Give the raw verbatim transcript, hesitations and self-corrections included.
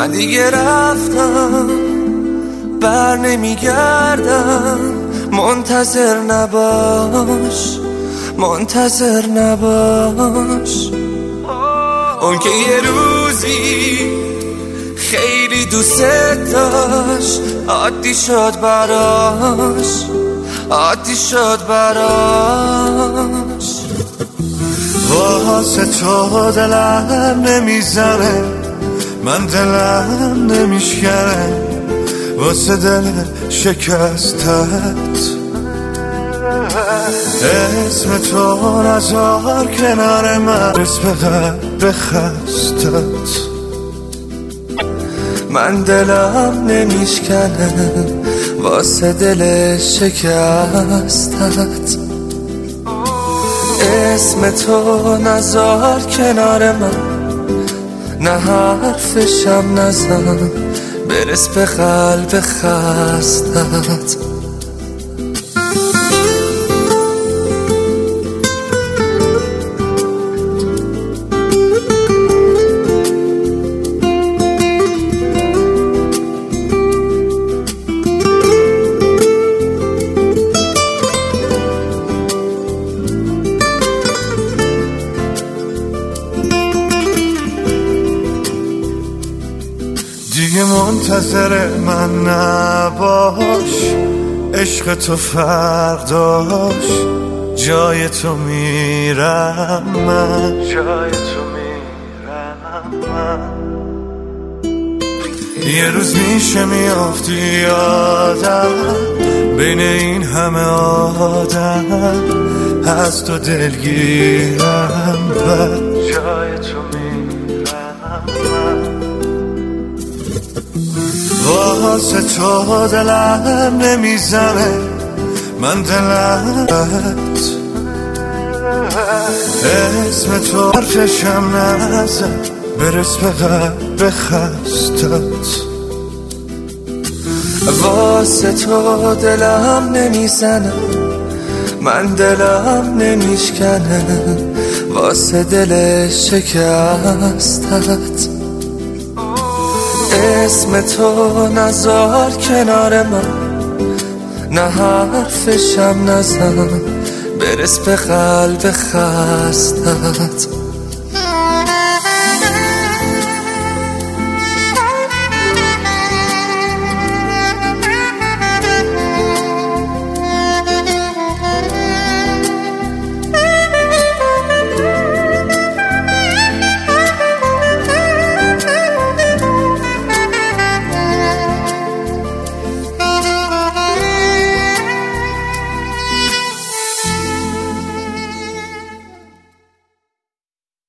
من دیگه رفتم بر نمیگردم، منتظر نباش منتظر نباش. اون که یه روزی خیلی دوست داشت عادی شد براش عادی شد براش. واسه تو دلم نمیزنه، من دلم نمیشکنه واسه دل شکستت. اسم تو نذار کنار من، اسم قلب خستت. من دلم نمیشکنه واسه دل شکستت. اسم تو نذار کنار من، نه حرفشم نزن، برس به قلب خستت. دیگه منتظر من نباش، عشق تو فرق داشت، جای تو میرم من، جای تو میرم من. یه روز میشه میافتی یادم بین این همه آدم، از تو دلگیرم من، جای تو میرم من. واسه تو دلم نمیزنه، من دلم اسم تو حرفشم نزن، برس به قلب خستت. واسه تو دلم نمیزنه، من دلم نمیشکنه واسه دل شکستت. اسم تو نذار کنار من، نه حرفشم نزن، برس به قلب خستت.